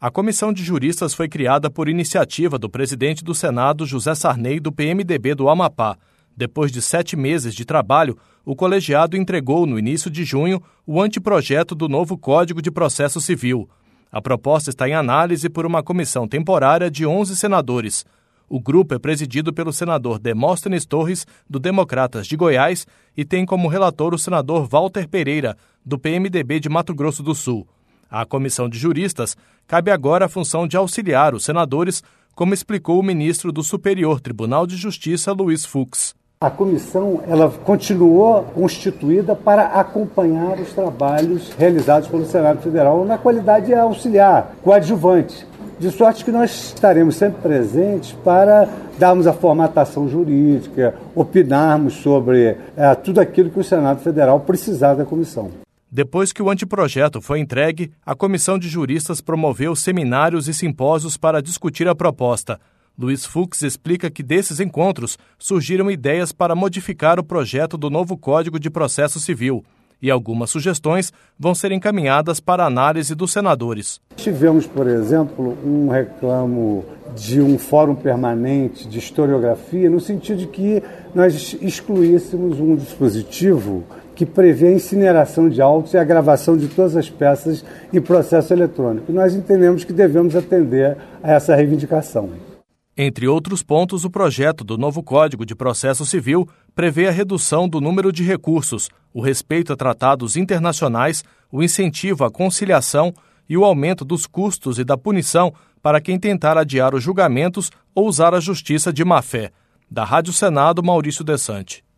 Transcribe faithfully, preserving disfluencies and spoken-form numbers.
A comissão de juristas foi criada por iniciativa do presidente do Senado, José Sarney, do P M D B do Amapá. Depois de sete meses de trabalho, o colegiado entregou, no início de junho, o anteprojeto do novo Código de Processo Civil. A proposta está em análise por uma comissão temporária de onze senadores. O grupo é presidido pelo senador Demóstenes Torres, do Democratas de Goiás, e tem como relator o senador Walter Pereira, do P M D B de Mato Grosso do Sul. À comissão de juristas cabe agora a função de auxiliar os senadores, como explicou o ministro do Superior Tribunal de Justiça, Luiz Fux. A comissão ela continuou constituída para acompanhar os trabalhos realizados pelo Senado Federal na qualidade de auxiliar, coadjuvante, de sorte que nós estaremos sempre presentes para darmos a formatação jurídica, opinarmos sobre é, tudo aquilo que o Senado Federal precisar da comissão. Depois que o anteprojeto foi entregue, a comissão de juristas promoveu seminários e simpósios para discutir a proposta. Luiz Fux explica que desses encontros surgiram ideias para modificar o projeto do novo Código de Processo Civil e algumas sugestões vão ser encaminhadas para análise dos senadores. Tivemos, por exemplo, um reclamo de um fórum permanente de historiografia, no sentido de que nós excluíssemos um dispositivo que prevê a incineração de autos e a gravação de todas as peças em processo eletrônico. E nós entendemos que devemos atender a essa reivindicação. Entre outros pontos, o projeto do novo Código de Processo Civil prevê a redução do número de recursos, o respeito a tratados internacionais, o incentivo à conciliação e o aumento dos custos e da punição para quem tentar adiar os julgamentos ou usar a justiça de má-fé. Da Rádio Senado, Maurício Desante.